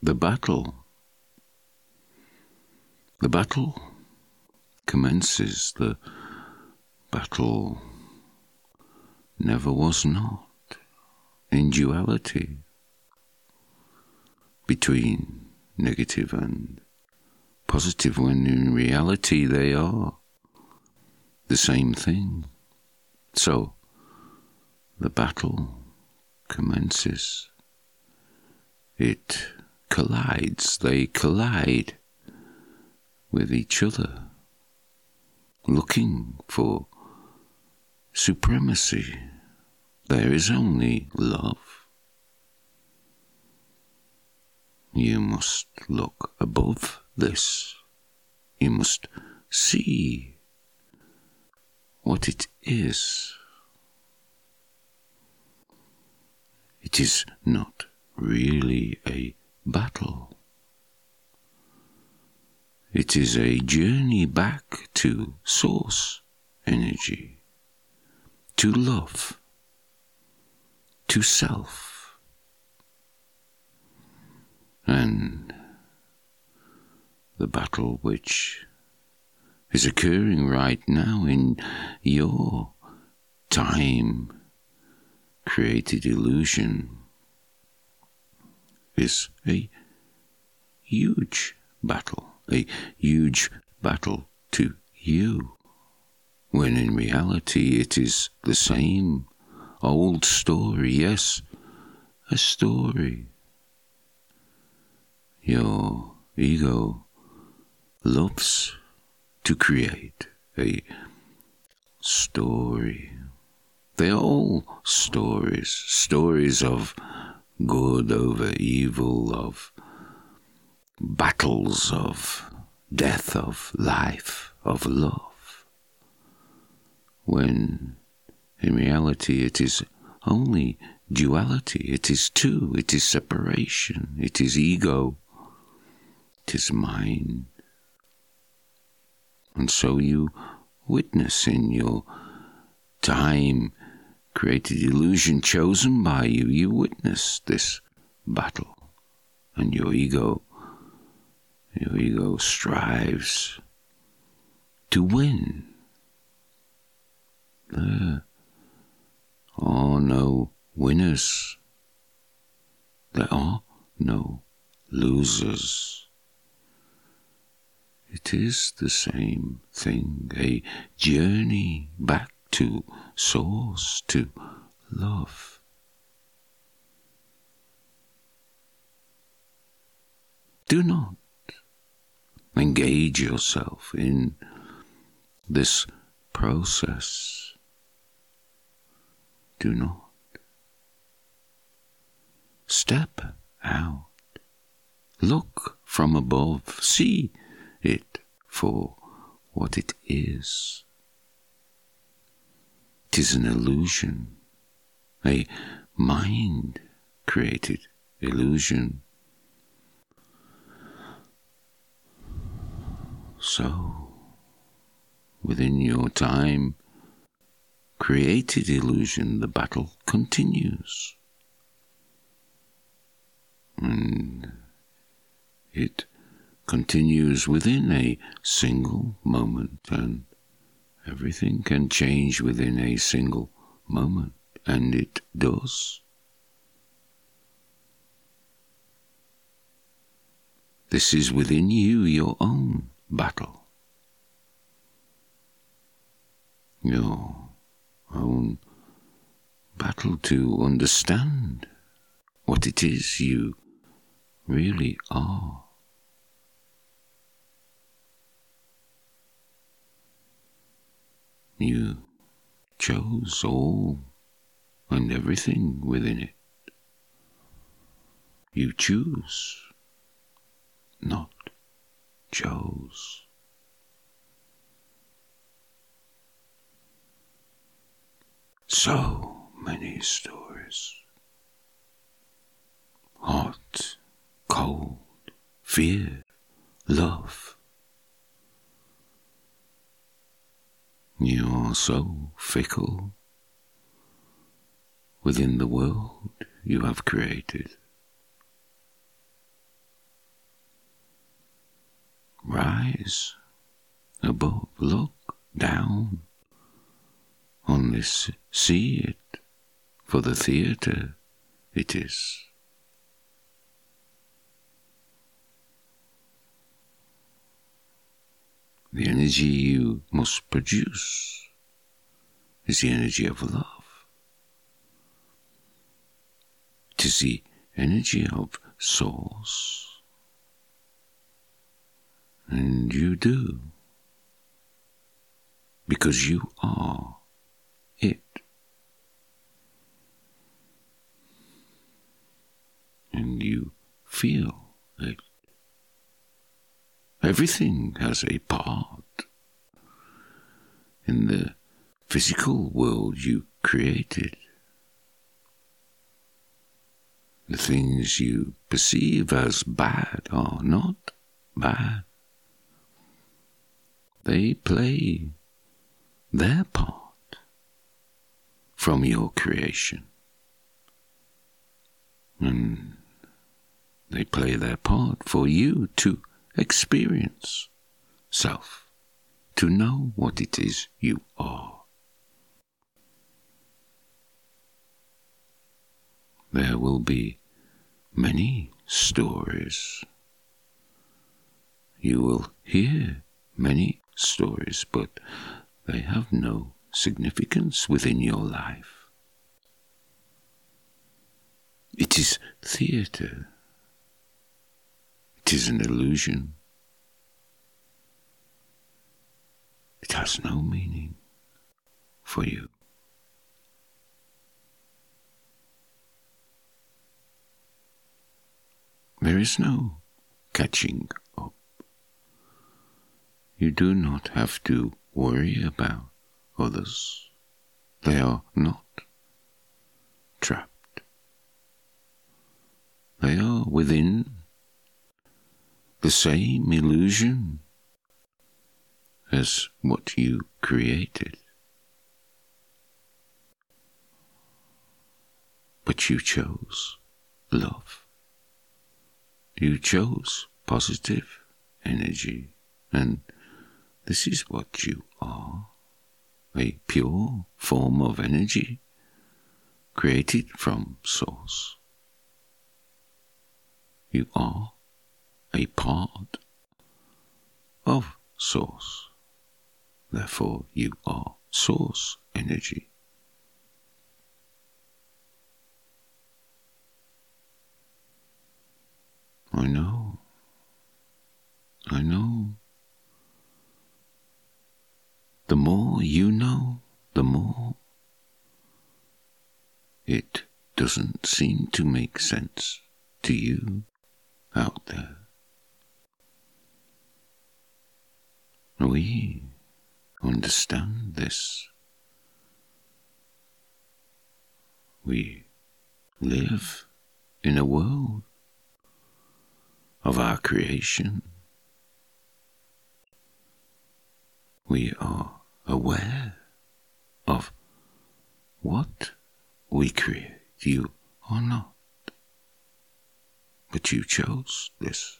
The battle commences. The battle never was not in duality between negative and positive, when in reality they are the same thing. So the battle commences. It collides. They collide with each other, looking for supremacy. There is only love. You must look above this. You must see what it is. It is not really a battle. It is a journey back to source energy, to love, to self. And the battle which is occurring right now in your time-created illusion is a huge battle to you, when in reality it is the same old story. Yes, a story. Your ego loves to create a story. They are all stories of good over evil, of battles, of death, of life, of love, when in reality it is only duality. It is two, it is separation, it is ego, it is mind. And so you witness in your time-created illusion chosen by you, you witness this battle, and your ego strives to win. There are no winners. There are no losers. It is the same thing, a journey back to source, to love. Do not engage yourself in this process. Do not. Step out. Look from above. See it for what it is. It is an illusion, a mind-created illusion. So, within your time-created illusion, the battle continues. And it continues within a single moment, and everything can change within a single moment, and it does. This is within you, your own battle. Your own battle to understand what it is you really are. You chose all and everything within it. You choose, not chose. So many stories. Hot, cold, fear, love. You are so fickle within the world you have created. rise above, look down on this, see it for the theatre it is. The energy you must produce is the energy of love. It is the energy of Source. And you do, because you are it. And you feel it. Everything has a part in the physical world you created. The things you perceive as bad are not bad. They play their part from your creation. And they play their part for you to experience self, to know what it is you are. There will be many stories. You will hear many stories, but they have no significance within your life. It is theatre. It is an illusion. It has no meaning for you. There is no catching up. You do not have to worry about others. They are not trapped. They are within the same illusion as what you created. But you chose love. You chose positive energy, and this is what you are, a pure form of energy created from Source. You are a part of Source. Therefore, you are Source energy. I know. The more you know, the more it doesn't seem to make sense to you out there. We understand this. We live in a world of our creation. We are aware of what we create. You are not. But you chose this.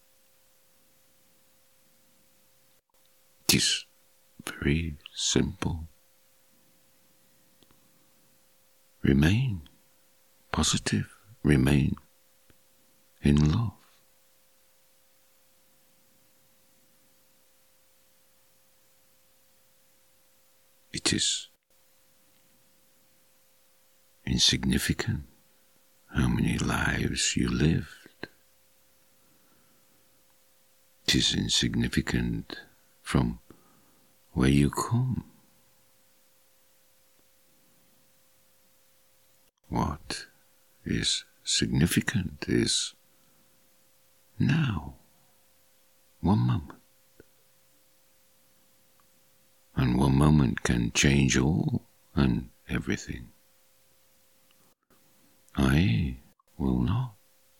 It is very simple. Remain positive. Remain in love. It is insignificant how many lives you lived. It is insignificant from where you come. What is significant is now, one moment. And one moment can change all and everything. I will not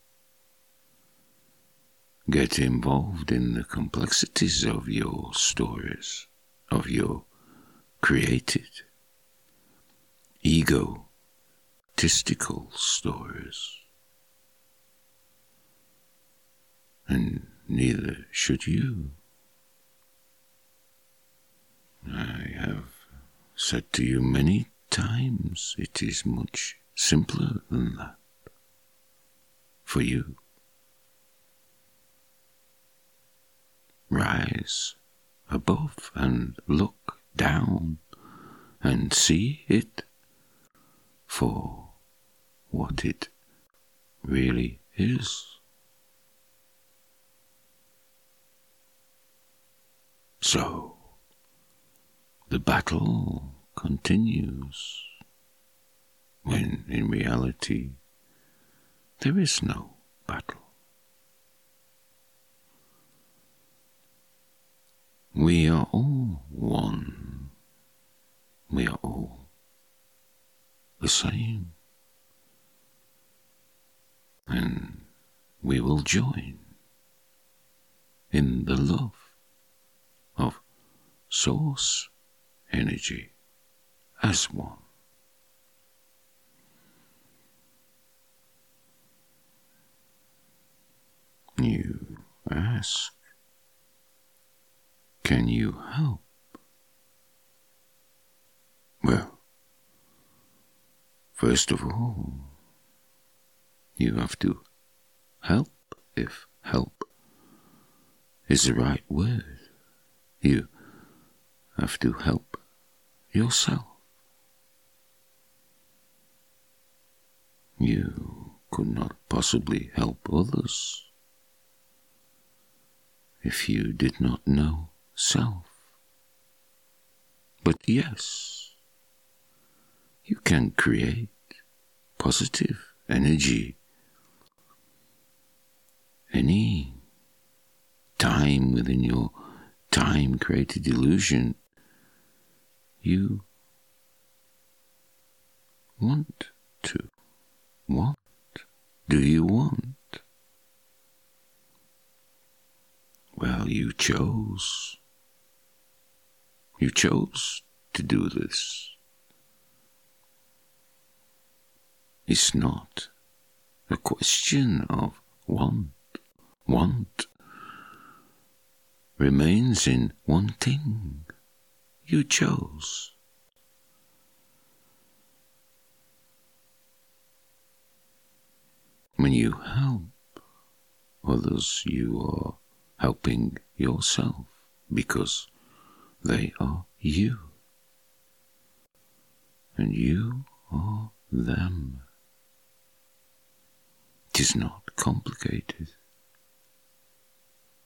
get involved in the complexities of your stories, of your created, egotistical stories. And neither should you. I have said to you many times, it is much simpler than that for you. Rise above and look down and see it for what it really is. So, the battle continues, when in reality there is no battle. We are all one. We are all the same. And we will join in the love of source energy as one. You ask, can you help? Well, first of all, you have to help, if help is the right word. You have to help yourself. You could not possibly help others if you did not know self. But yes, you can create positive energy any time within your time-created illusion you want to. What do you want? Well, you chose. You chose to do this. It's not a question of want. Want remains in wanting. You chose. When you help others, you are helping yourself because they are you, and you are them. It is not complicated.